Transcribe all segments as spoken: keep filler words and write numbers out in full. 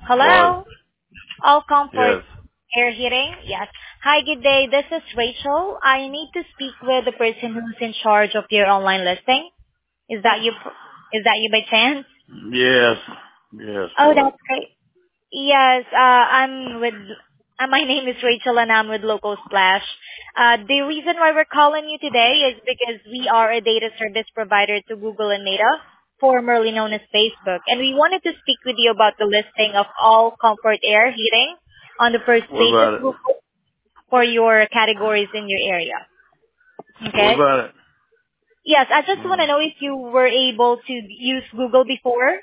Hello? Hello? All comfort Yes. air heating? Yes. Hi, good day. This is Rachel. I need to speak with the person who's in charge of your online listing. Is that you? Is that you by chance? Yes. Yes. Oh, What? that's great. Yes, uh, I'm with. Uh, my name is Rachel, and I'm with Local Splash. Uh, the reason why we're calling you today is because we are a data service provider to Google and Meta, formerly known as Facebook, and we wanted to speak with you about the listing of all comfort air heating on the first What page of about it? Google for your categories in your area. What Okay. about it? Yes, I just want to Mm. know if you were able to use Google before.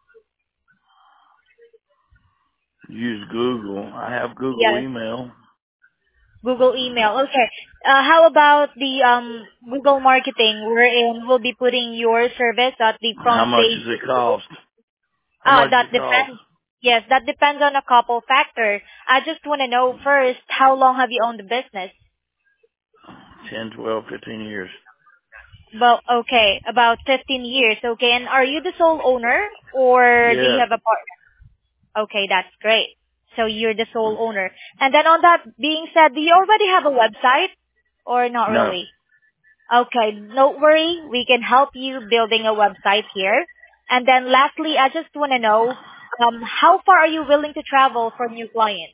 Use Google. I have Google Yes. email. Google email. Okay. Uh, how about the um, Google marketing wherein we'll be putting your service at the How front much page? does it cost? How Uh, much does that it cost? depends. Yes, that depends on a couple factors. I just want to know first, how long have you owned the business? Ten, twelve, fifteen years. Well, okay, about fifteen years. Okay, and are you the sole owner or do you Yes. have a partner? Okay, that's great. So you're the sole owner. And then on that being said, do you already have a website or not No. really? Okay, don't worry. We can help you building a website here. And then lastly, I just want to know, um, how far are you willing to travel from your client?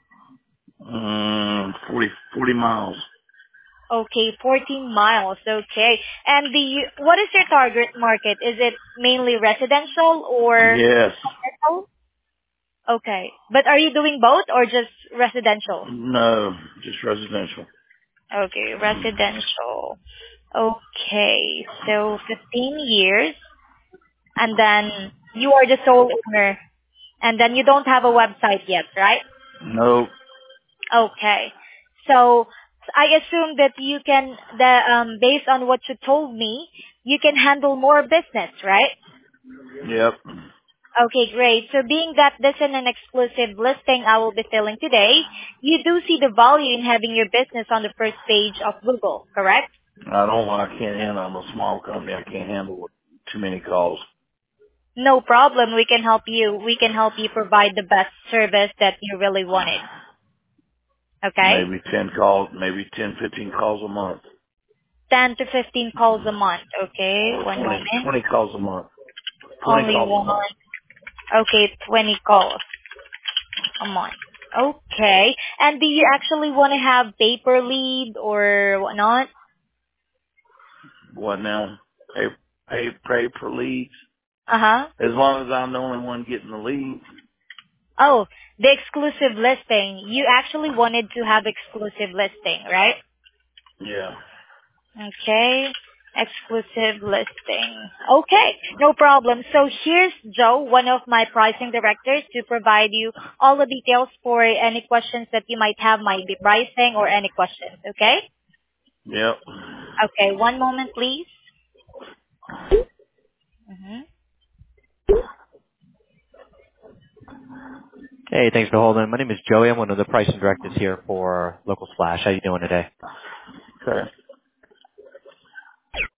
Mm, forty, forty miles. Okay, fourteen miles. Okay. And the, what is your target market? Is it mainly residential or Yes. commercial? Okay. But are you doing both or just residential? No. Just residential. Okay, residential. Okay, so fifteen years. And then you are the sole owner. And then you don't have a website yet, right? No. Okay. So I assume that you can, the um, based on what you told me, you can handle more business, right? Yep. Okay, great. So being that this is an exclusive listing I will be filling today, you do see the value in having your business on the first page of Google, correct? I don't. I can't handle. I'm a small company. I can't handle too many calls. No problem. We can help you. We can help you provide the best service that you really wanted. Okay? Maybe ten calls. Maybe ten, fifteen calls a month. ten to fifteen calls a month. Okay, one Twenty, moment. twenty calls a month. twenty Only calls a one. month. Okay, twenty calls a month. Okay. And do you actually want to have paper lead or whatnot? What now? Pay, pay, pay per leads. Uh-huh. As long as I'm the only one getting the leads. Oh, the exclusive listing. You actually wanted to have exclusive listing, right? Yeah. Okay. Exclusive listing. Okay, no problem. So here's Joe, one of my pricing directors, to provide you all the details for any questions that you might have, might be pricing or any questions, okay? Yep. Okay, one moment, please. hmm Hey, thanks for holding. My name is Joey. I'm one of the pricing directors here for Local Splash. How you doing today? Okay.